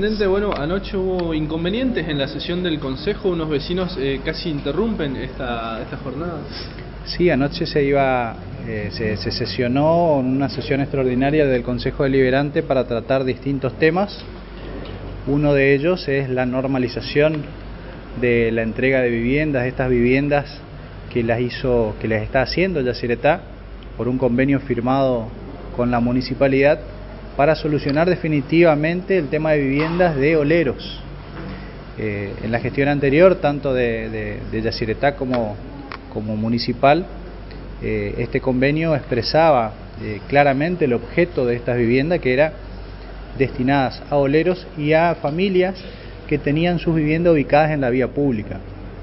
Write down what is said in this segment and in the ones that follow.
Intendente, bueno, anoche hubo inconvenientes en la sesión del Consejo, unos vecinos casi interrumpen esta jornada. Sí, anoche se sesionó una sesión extraordinaria del Consejo Deliberante para tratar distintos temas. Uno de ellos es la normalización de la entrega de viviendas, estas viviendas que las está haciendo Yacyretá por un convenio firmado con la municipalidad para solucionar definitivamente el tema de viviendas de oleros. En la gestión anterior, tanto de Yacyretá como municipal, este convenio expresaba claramente el objeto de estas viviendas, que era destinadas a oleros y a familias que tenían sus viviendas ubicadas en la vía pública.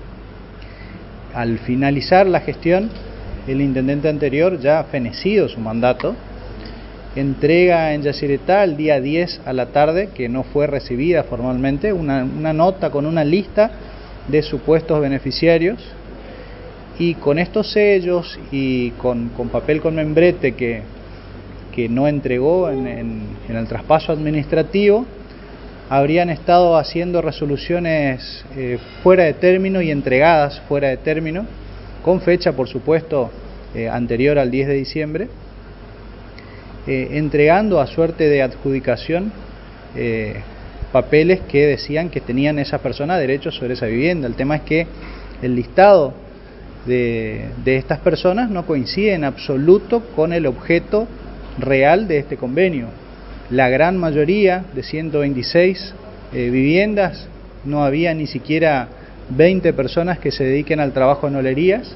Al finalizar la gestión, el intendente anterior, ya fenecido su mandato, entrega en Yacyretá el día 10 a la tarde, que no fue recibida formalmente, una nota con una lista de supuestos beneficiarios, y con estos sellos y con papel con membrete que no entregó en el traspaso administrativo, habrían estado haciendo resoluciones fuera de término y entregadas fuera de término, con fecha por supuesto anterior al 10 de diciembre, entregando a suerte de adjudicación papeles que decían que tenían esas personas derechos sobre esa vivienda. El tema es que el listado de estas personas no coincide en absoluto con el objeto real de este convenio. La gran mayoría de 126 viviendas, no había ni siquiera 20 personas que se dediquen al trabajo en olerías,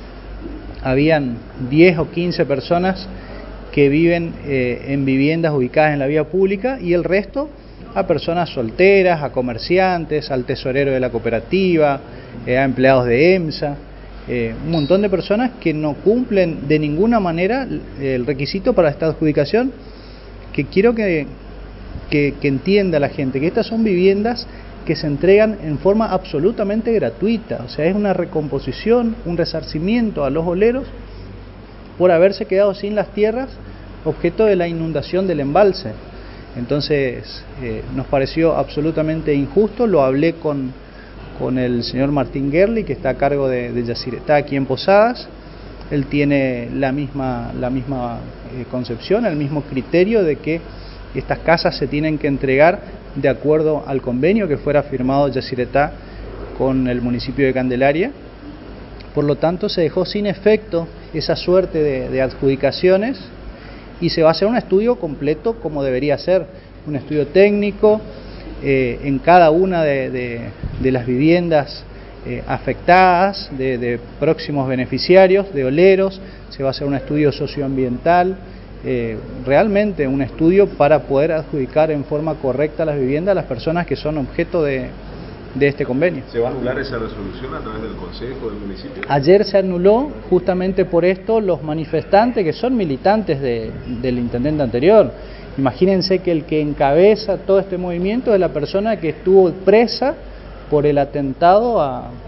habían 10 o 15 personas que viven en viviendas ubicadas en la vía pública, y el resto a personas solteras, a comerciantes, al tesorero de la cooperativa, a empleados de EMSA, un montón de personas que no cumplen de ninguna manera el requisito para esta adjudicación, que quiero que entienda la gente, que estas son viviendas que se entregan en forma absolutamente gratuita, o sea, es una recomposición, un resarcimiento a los oleros por haberse quedado sin las tierras objeto de la inundación del embalse. Entonces nos pareció absolutamente injusto. Lo hablé con el señor Martín Gerli, que está a cargo de Yacyretá aquí en Posadas. Él tiene la misma concepción, el mismo criterio de que estas casas se tienen que entregar de acuerdo al convenio que fuera firmado Yacyretá con el municipio de Candelaria. Por lo tanto, se dejó sin efecto esa suerte de adjudicaciones, y se va a hacer un estudio completo como debería ser, un estudio técnico en cada una de las viviendas afectadas, de próximos beneficiarios, de oleros. Se va a hacer un estudio socioambiental, realmente un estudio para poder adjudicar en forma correcta las viviendas a las personas que son objeto de este convenio. ¿Se va a anular esa resolución a través del Consejo del municipio? Ayer se anuló justamente por esto. Los manifestantes, que son militantes del intendente anterior, imagínense que el que encabeza todo este movimiento es la persona que estuvo presa por el atentado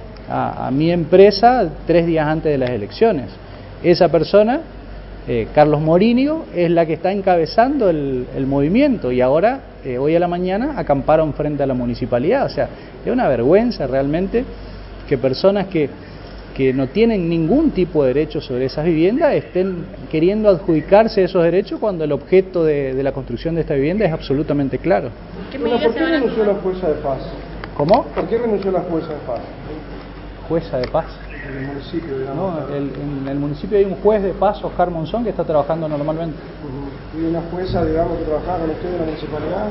a mi empresa 3 días antes de las elecciones. Esa persona, Carlos Morinio, es la que está encabezando el movimiento, y ahora, hoy a la mañana, acamparon frente a la municipalidad. O sea, es una vergüenza realmente que personas que no tienen ningún tipo de derecho sobre esas viviendas estén queriendo adjudicarse esos derechos, cuando el objeto de la construcción de esta vivienda es absolutamente claro. ¿Por qué renunció la jueza de paz? ¿Cómo? ¿Por qué renunció la jueza de paz? ¿Jueza de paz? En el municipio, digamos. No, en el municipio hay un juez de paz, Oscar Monzón, que está trabajando normalmente. ¿Y una jueza, digamos, que trabajaba con usted en la municipalidad?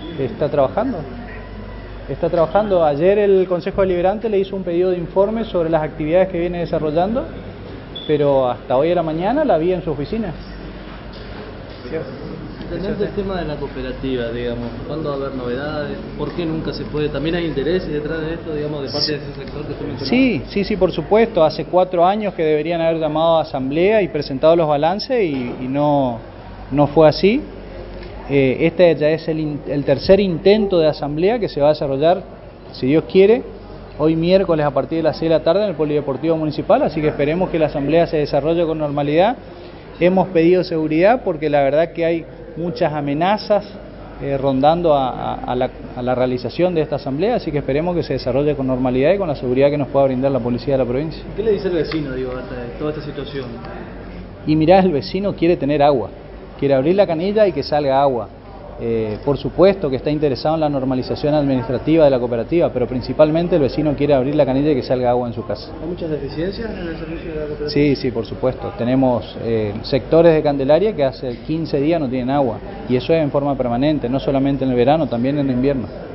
Está trabajando. Ayer el Consejo Deliberante le hizo un pedido de informe sobre las actividades que viene desarrollando, pero hasta hoy a la mañana la vi en su oficina. Intendente, el tema de la cooperativa, digamos, ¿cuándo va a haber novedades? ¿Por qué nunca se puede? ¿También hay intereses detrás de esto, digamos, de parte de ese sector que usted mencionó? Sí, por supuesto. Hace 4 años que deberían haber llamado a asamblea y presentado los balances, y no fue así. Este ya es el tercer intento de asamblea que se va a desarrollar, si Dios quiere, hoy miércoles a partir de las 6 de la tarde en el Polideportivo Municipal, así que esperemos que la asamblea se desarrolle con normalidad. Hemos pedido seguridad porque la verdad que hay muchas amenazas rondando a la realización de esta asamblea, así que esperemos que se desarrolle con normalidad y con la seguridad que nos pueda brindar la policía de la provincia. ¿Qué le dice el vecino, digo, de toda esta situación? Y mirá, el vecino quiere tener agua, quiere abrir la canilla y que salga agua. Por supuesto que está interesado en la normalización administrativa de la cooperativa, pero principalmente el vecino quiere abrir la canilla y que salga agua en su casa. ¿Hay muchas deficiencias en el servicio de la cooperativa? Sí, por supuesto. Tenemos sectores de Candelaria que hace 15 días no tienen agua, y eso es en forma permanente, no solamente en el verano, también en el invierno.